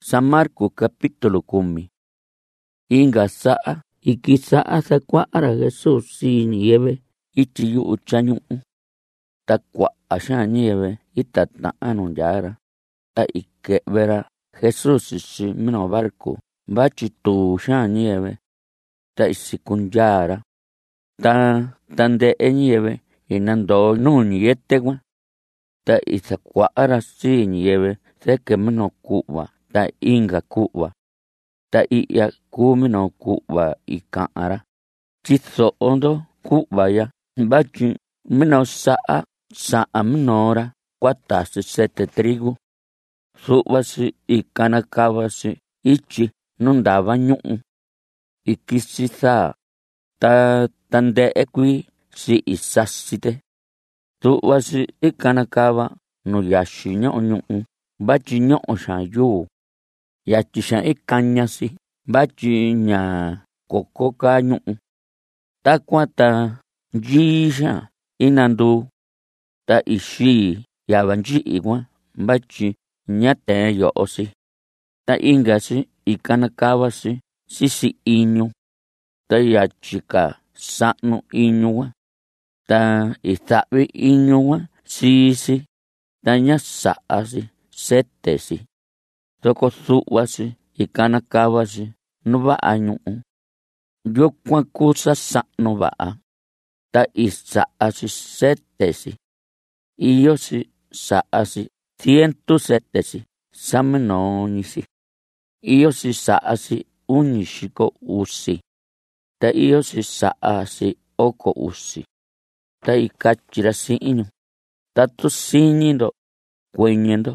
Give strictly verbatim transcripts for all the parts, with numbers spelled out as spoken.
San Marcos capítulo kumi. Inga sa'a ikisa'a sakua'ara Jesús si ñiyɨvɨ ityi yu'u chañu'un. Ta kua'a xaan ñiyɨvɨ itata'an nu ndyara. Ta ike'vera Jesús ixi minu barku vachi tuu xaan ñiyɨvɨ. Ta isikundyara. Ta tande'e ñiyɨvɨ inandoo nuu ñiyete kuan. Ta isakua'ara si ñiyɨvɨ seke minu ku'va ta inga ku'va. Ta i'ya kuu minu ku'va ika'ara. Tyiso'o ndo ku'va ya vatyi minu sa'a sa'an minora kuatasi sete trigu. Su'vasi ikanakavasi ityi nu ndava ñu'u. Ikisi saa ta tande'e kuii si isasite. Su'vasi ikanakava nu yaxi ño'o ñu'u vatyi ño'o xaan yuu. Yatyi xaan ikañasi vatyi ña koko kaa ñu'u. Takuan ta nyií xaan inanduu. Ta ixii yava nyi'i kuan vatyi ña tee yo'osi. Ta ingasi ikanakavasi sisi iñu. Ta yatyi ka sa'nu iñu kuan. Ta isa'vi iñu kuan siisi. Ta ña sa'asi setesi. Soko su'vasi ikanakavasi nu va'a ñu'u. Yukuan kuu sasa'nu va'a. Ta isa'asi setesi. Iyosi sa'asi cientu setesi saminoñisi. Iyosi sa'asi uñi xiko usi. Ta iyosi sa'asi oko usi. Ta ikatyi ra si'inu. Tatu siñindo kueñendo.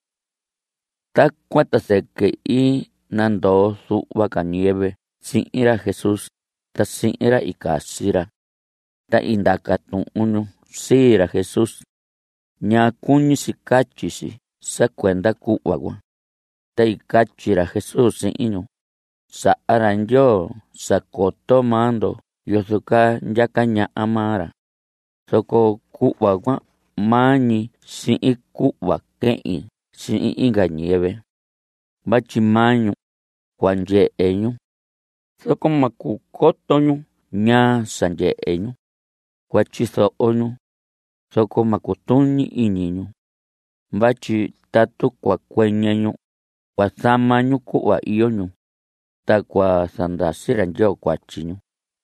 Takuan ta seke i nandoo su'va ka ñiyɨvɨ si'ira Jesús ta si'ira ikasira. Ta indakatu'un siira Jesús ña kuñisi katyisi sa kuenda ku'va kuan. Ta ikatyira Jesús si'inu. Sa'ara Ndyoo sakoto maando yoso kaa nyaka ña'a maara. Soko ku'va kuan mañi si'in ku'va ke'in si'in inga ñiyɨvɨ. Vatyi mañu kuanye'eñu. Soko maku kotoñu ña sanye'eñu. Kuatyiso'oñu. Soko makutuñi iñiñu. Vatyi tatu kuakueñeñu kuasamañu ku'va iyoñu. Ta kuasandasira Ndyoo kuatyiñu.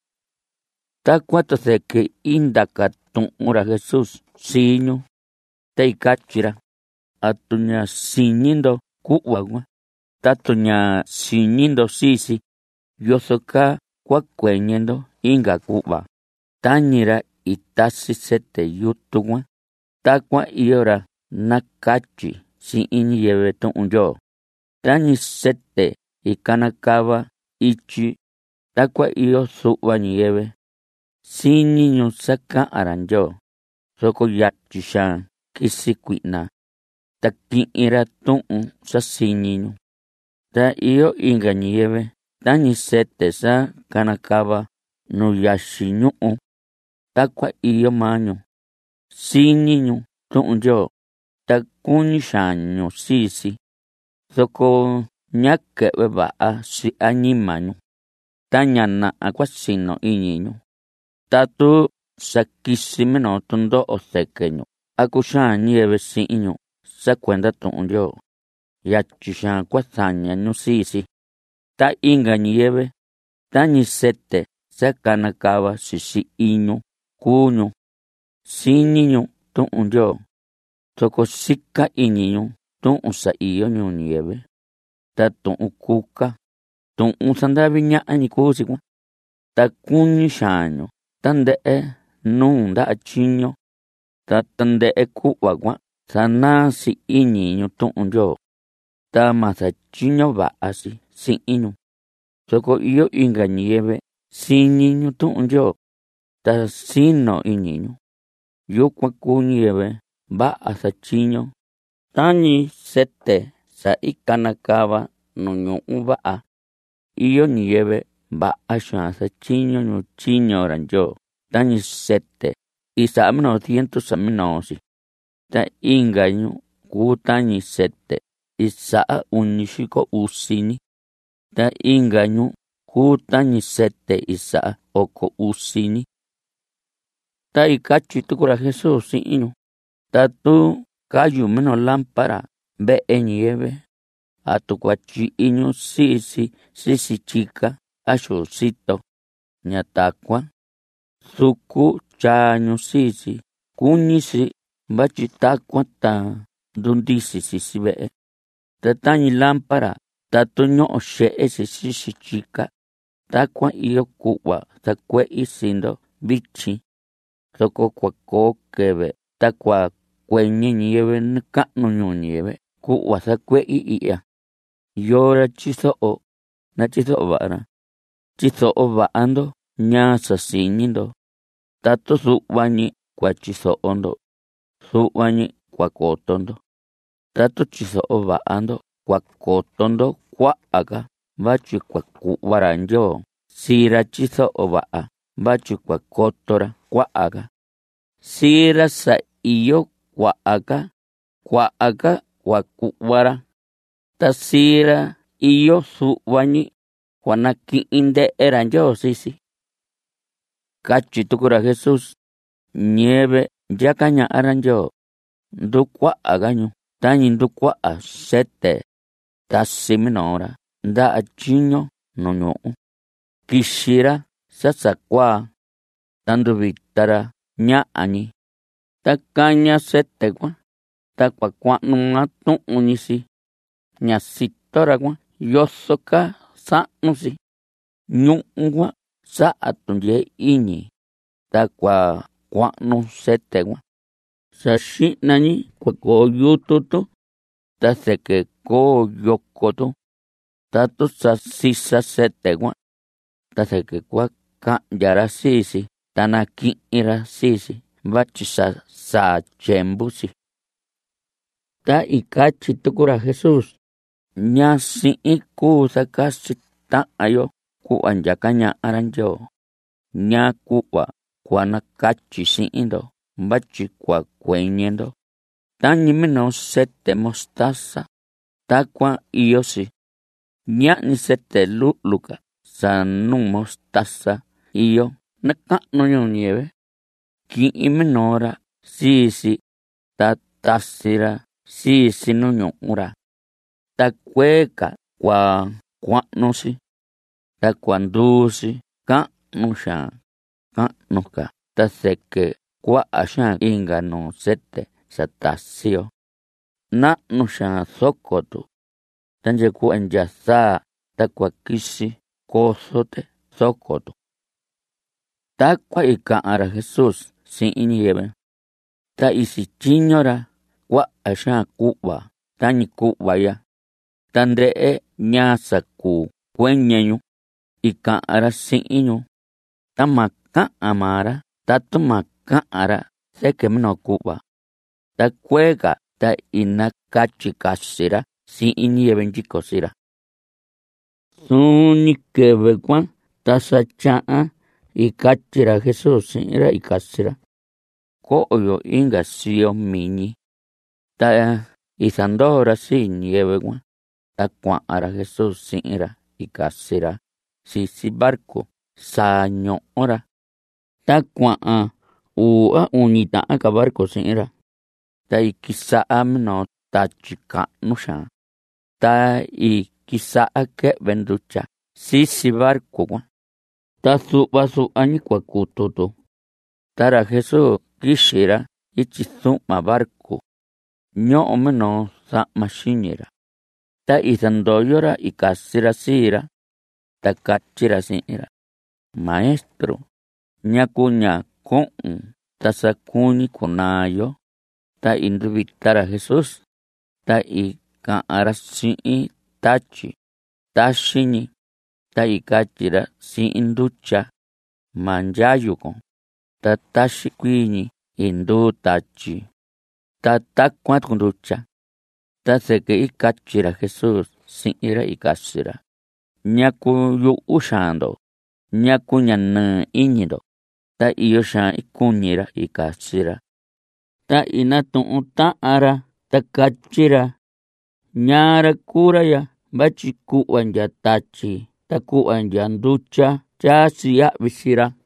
Takuan ta seke indakatu'unra Jesús siiñu. Ta ikatyira. Atu ña siñindo ku'va kuan. Tatu ña siñindo siisi. Yoso kaa kuakueñendo inga ku'va. Tañira itasi sete yutu kuan. Takuan iyora nakatyi si'in ñiyɨvɨ tu'un Ndyoo. Tañi sete ikanakava ityi. Takuan iyo su'va ñiyɨvɨ siñiñu saka'ara Ndyoo. Soko yatyi xaan kisi kui'na. Ta ki'inra tu'un sasiñiñu. Ta iyo inga ñiyɨvɨ tañi sete sa kanakava nu yaxi ñu'u. Takuan iyo mañu siñiñu tu'un Ndyoo. Ta kuñi xaañu siisi. Soko ña ke've va'a si añimañu. Ta ña na'a kuasino iñiñu. Tatu sakisi minu tundo'o sekeñu. Aku xaan ñiyɨvɨ si'inñu sa kuenda tu'un Ndyoo. Yatyi xaan kuasañañu siisi. Ta inga ñiyɨvɨ tañi sete sa kanakava sisi iñu kuuñu. Siñiñu tu'un Ndyoo. Soko sika iñiñu tu'un sa iyo ñuu ñiyɨvɨ. Ta tu'un kuka. Tu'un sandavi ña'añi kuusi kuan. Ta kuñi xaañu tande'e nuu nda'a tyiño. Ta tande'e ku'va kuan sanasi iñiñu tu'un Ndyoo. Ta masatyiño va'asi si'inñu. Soko iyo inga ñiyɨvɨ siñiñu tu'un Ndyoo. Ta sino iñiñu. Yukuan kuu ñiyɨvɨ va'a satyiño. Tañi sete sa ikanakava nu ñu'u va'a. Iyo ñiyɨvɨ va'a xaan satyiño ñu tyiñora Ndyoo. Tañi sete isa'a minu cientu saminosi. Ta inga ñu kuu tañi sete isa'a uni xiko usi ni, ta inga ñu kuu tañi sete isa'a oko usi ni. Ta ikatyi tukura Jesús si'inu, tatu kayu minu lámpara ve'e ñiyɨvɨ, atu kuatyi'iñu sisi sisi tyika axu sito ña takuan, suku tyañu sisi kuñisi vatyi takuan ta ndundisi sisi ve'e. Ta tañi lámpara tatu ño'o xe'esi sisi tyika, takuan iyo ku'va sakue'i sindo vityin, soko kuakoo kɨvɨ ta kuakueñe ñiyɨvɨ nɨ ka'nu ñuu ñiyɨvɨ ku'va sakue'i i'ya. Yora tyiso'o na tyiso'o va'a, tyiso'o va'ando ñaa sasiñindo. Tatu su'vañi kuatyiso'ondo, su'vañi kuakotondo. Tatu tyiso'o va'ando kuakotondo kua'aka vatyi kuaku'vara Ndyoo sira tyiso'o va'a vatyi kuakotora kua'aka. Sira sa iyo kua'aka, kua'aka kuaku'vara. Ta sira iyo su'vañi kuanaki'in nde'era Ndyoo sisi. Katyi tukura Jesús, ñiyɨvɨ nyakaña'ara Ndyoo ndukua'akañu tañi ndukua'a sete tasi minu hora nda'a tyiño nu ñu'u. Kixira sasakuaa ta nduvitara ña'añi. Ta kaña sete kuan, ta kuakua'nu maa tu'uñisi. Ña sitora kuan yoso ka sa'nusi. Ñu'u kuan sa'a tundyee iñi ta kuakua'nu sete kuan. Sa xi'nañi kuakoo yututu, ta seke koo yokotu. Tatu sa sisa sete kuan, ta seke kuaka'nyara sisi ta naki'inra sisi vatyi sa saa tyempusi. Ta ikatyi tukura Jesús, ña si'in kuu sakasi ta'anyo ku'va nyakaña'ara Ndyoo, ña ku'va kuanakatyi si'indo vatyi kuakueñendo. Tañi minu sete mostaza, takuan iyosi. Ña'ni sete lu'luka sa nuu mostaza iyo nɨ ka'nu ñuu ñiyɨvɨ. Ki'in minu hora sisi ta tasira sisi nu ñu'ura. Ta kueka kuakua'nusi, ta kuanduusi ka'nu xaan, ka'nuka. Ta seke kua'a xaan inga nuu sete sa tasiyo. Na'nu xaan sokotu. Ta nyeku'va nyasaa ta kuakixi kosote sokotu. Takuan ika'anra Jesús si'in ñiyɨvɨ. Ta isityiñora kua'a xaan ku'va tañi ku'vaya. Ta nde'e ñaa sakuu kueñeñu, ika'anra si'inñu. Ta ma ka'an maara, tatu ma ka'anra seke minu ku'va. Ta kueka ta inakatyi kasira si'in ñiyɨvɨ nyikosira. Suni kɨvɨ kuan ta sa tya'an ikatyira Jesús si'inra ikasira: ko'yo inga siyo miñi. Ta isandora si ñiyɨvɨ kuan. Ta kua'anra Jesús si'inra ikasira sisi barku saa ño'ora. Ta kua'an uu a uñi ta'an ka barku si'inra. Ta ikisa'a minu tatyi ka'nu xaan. Ta ikisa'a ke've ndutya sisi barku kuan. Ta su'va su'vañi kuakututu. Tara Jesús kixira ityi su'ma barku. Ño'o minu sa'ma xiñira. Ta isandoyora ikasira sira. Ta katyira si'inra: Maestro, ñaku ña ku'un ta sakuñi kunaayo. Ta induvitara Jesús. Ta ika'anra si'in tatyi taxiñi. Ta ikatyira si'in ndutya: Manyayukun. Ta taxi kuiñi induu tatyi. Ta takuan tuku ndutya. Ta seke ikatyira Jesús si'inra ikasira: ñaku yu'u xaando, ñaku ña nɨɨ iñindo. Ta iyo xaan ikuñira ikasira. Ta inatu'un ta'anra ta katyira: ñaara kura ya bachi ku'wa nya tachi ta ku'wa nya nducha cha siya bisira